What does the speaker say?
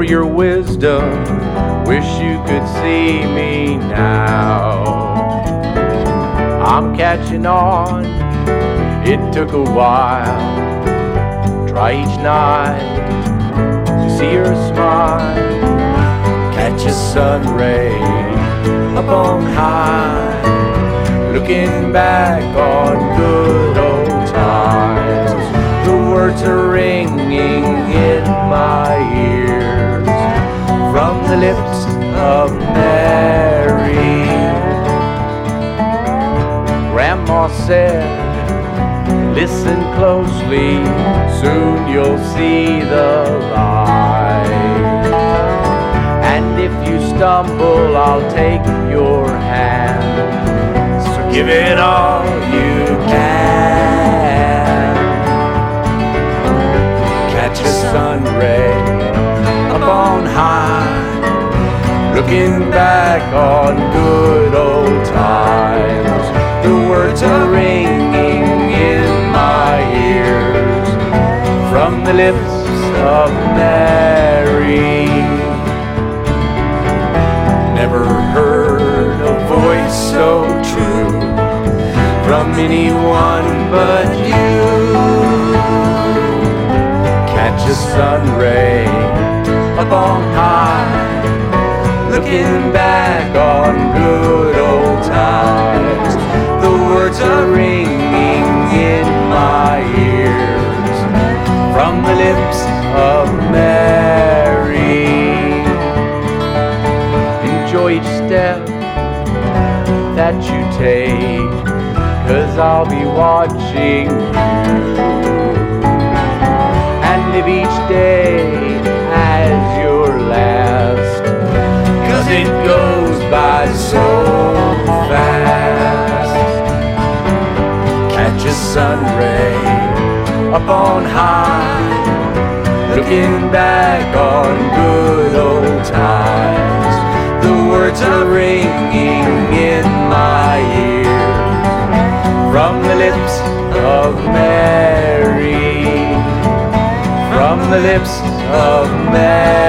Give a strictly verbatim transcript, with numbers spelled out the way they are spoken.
your wisdom. Wish you could see me now. I'm catching on, it took a while. Try each night to see her smile. Catch a sun ray up on high, looking back on good old times. The words are ringing in my ears from the lips of Mary. Grandma said, listen closely, soon you'll see the light. And if you stumble, I'll take your hand. So give it all you can. Catch a sun ray up on high, looking back on good old times. The words are ringing in my ears from the lips of Mary. Never heard a voice so true from anyone but you. Catch a sun ray up on high, looking back on good old times. The words are ringing in my ears from the lips of Mary. Enjoy each step that you take, 'cause I'll be watching you. And live each day as your last, 'cause it goes by so fast. Catch a sun ray up on high, looking back on good old times. The words are ringing in my ears from the lips of Mary, from the lips of Mary.